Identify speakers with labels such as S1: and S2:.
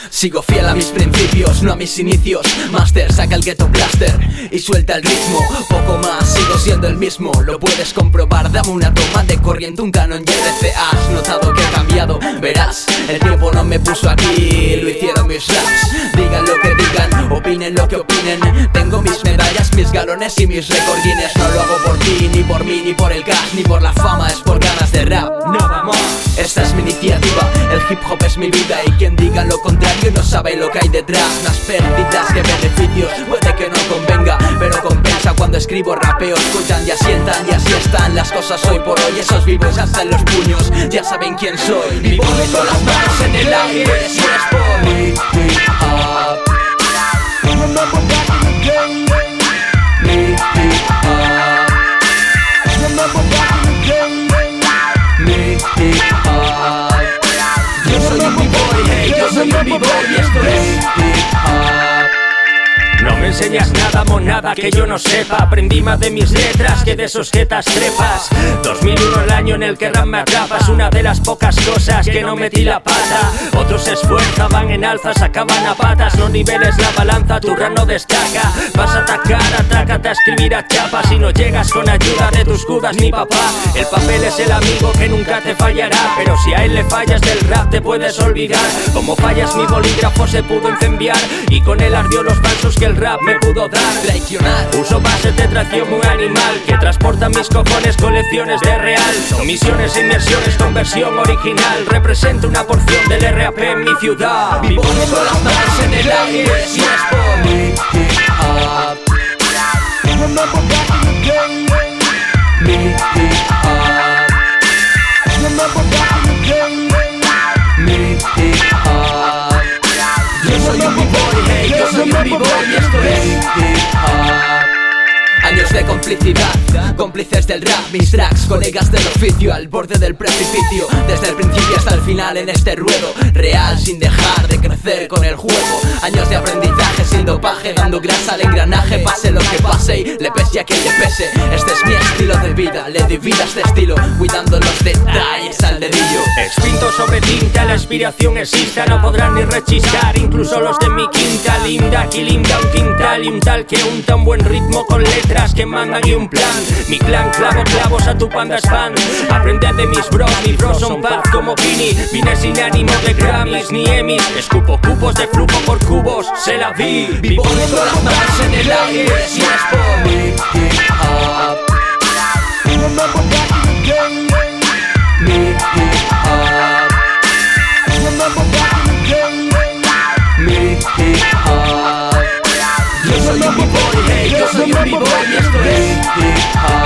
S1: Sigo fiel a mis principios, no a mis inicios. Master, saca el ghetto blaster y suelta el ritmo. Poco más, sigo siendo el mismo. Lo puedes comprobar, dame una toma de corriente, un canon y RC. Has notado que he cambiado, verás. El tiempo no me puso aquí, lo hicieron mis raps. Digan lo que digan, opinen lo que opinen. Tengo mis medallas, mis galones y mis recordines. No lo hago por ti, ni por mí, ni por el cash, ni por la fama. Es por ganas de rap, nada más. Esta es mi iniciativa, el hip hop es mi vida. Y quien diga lo contrario no sabe lo que hay detrás. Más pérdidas que beneficios, puede que no convenga, pero compensa cuando escribo, rapeo, escuchan y asientan. Y así están las cosas hoy por hoy. Esos vivos hasta en los puños, ya saben quién soy. Vivo con las manos en el aire, si es por mi hip hop. Mi hip hop. Mi hip hop. Yo soy un b-boy, hey, yo soy un b-boy y esto es hip hop.
S2: No me enseñas nada, monada, que yo no sepa. Aprendí más de mis letras que de esos jetas trepas. 2001 el año en el que rap me atrapas. Una de las pocas cosas que no metí la pata. Otros se esfuerzan en alzas, acaban a patas. No niveles la balanza, tu rap no destaca. Vas a atacar, atácate a escribir a chapas. Si no llegas con ayuda de tus judas ni papá. El papel es el amigo que nunca te fallará. Pero si a él le fallas del rap te puedes olvidar. Como fallas mi bolígrafo se pudo incendiar. Y con él ardió los falsos que el rap me pudo dar.
S1: Traicionar.
S2: Uso bases de tracción muy animal que transportan mis cojones con lecciones de real. Omisiones e inmersiones con versión original. Represento una porción del RAP en mi ciudad.
S1: Vivo con las manos en el aire, si es por mi hip hop. Mi hip hop. Mi hip hop. Yo soy un b-boy, hey, yo soy un b-boy y esto es hip hop. Años de complicidad, cómplices del rap, mis tracks, colegas del oficio, al borde del precipicio. Desde el principio hasta el final en este ruedo, real sin dejar de crecer con el juego. Años de aprendizaje sin dopaje, dando grasa al engranaje. Pase lo que pase y le pese a quien le pese. Este es mi estilo de vida, le doy vida a este estilo, cuidando los detalles al dedillo.
S2: Extinto sobre tinta, la inspiración exista. No podrán ni rechistar, incluso los de mi quinta. Linda, aquí linda un quintal y un tal que unta un buen ritmo con letras que mandan y un plan. Mi clan clavo clavos a tu panda fan. Aprende de mis bros son paz como Vini. Vine sin ánimo de Grammys ni Emmys. Escupo cupos de flujo por cubos, se la vi.
S1: Vivo con las manos en el aire, si es por mi hip hop. Mi hip hop. Mi hip hop. Yo soy un b-boy, hey, yo soy un b-boy y esto es hip hop.